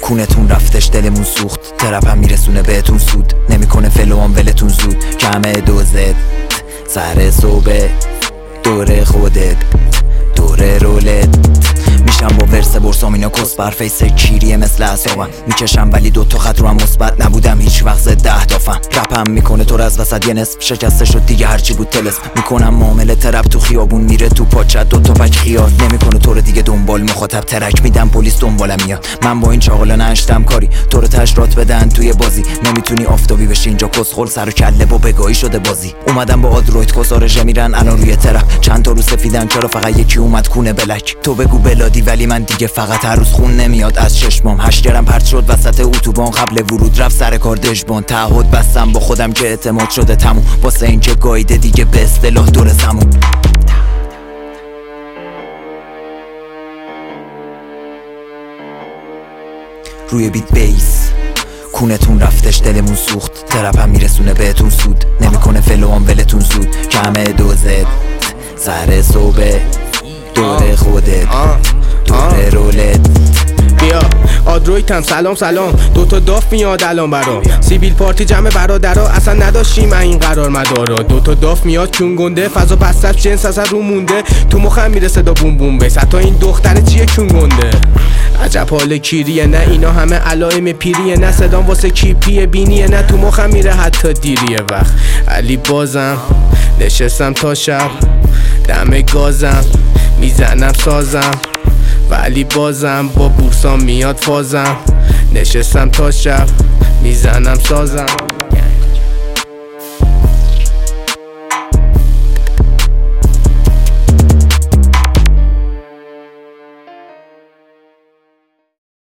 کونتون رفتش دلمون سوخت، ترپم میرسونه بهتون سود، نمیکنه فلوام ولتون زود، کمه دوزت سر صبح دور خودت دور رولت، میشم با ورس برسام اینا کس بر فیس کیریه مثل اصابم، میکشم ولی دوتا خط رو هم مثبت نبودم هیچ وقت ضد اهدافم، رپم میکنه تو رو از وسط یه نصف شکسته شد دیگه هرچی بود تلسم، میکنم معامله ترپ تو خیابون میره تو پاچت دوتا پک خیار، نمیکنه تو رو دیگه دنبال مخاطب ترک میدم پلیس دنبالم میاد، من با این چاقالا نشتم کاری تو رو تشرات بدن توی بازی، نمیتونی آفتابی بشی اینجا کسخل سر و کله با بگاهی شده بازی، اومدم با آدروید کسارژه میرن الان روی ترپ، چند تا رو سفیدن چرا فقط یکی اومد کونه بلک، تو بگو بلادی ولی من دیگه فقط هر روز خون نمیاد از چشمام، هشگرم پرت شد وسط اتوبان قبل ورود رفت سر کار دژبان، تعهد بستم با خودم که اعتماد شده تموم، واسه این که گایده دیگه به اصطلاح دور زمون. روی بیت بیس کونتون رفتش دلمون سوخت، ترپم میرسونه بهتون سود، نمیکنه فلوام ولتون زود، کمه دوزت سر صبح دور خودت دور رولت. بیا آدرویتم سلام دوتا داف میاد الان برام، سیبیل پارتی جمع برادرها اصلا نداشتیم این قرار مدارا، دوتا داف میاد چون گنده فضا بستت جنس اصلا رو مونده، تو مخم میره صدا بوم بوم بیس، حتی این دختره چیه چون گنده، عجب حال کیریه نه اینا همه علائم پیریه، نه صدام واسه کیپیه بینیه، نه تو مخم میره حتی دیریه وقت، علی بازم نشستم تا شب دم گازم میزنم سازم، ولی بازم با بورسام میاد فازم، نشستم تا شب میزنم سازم.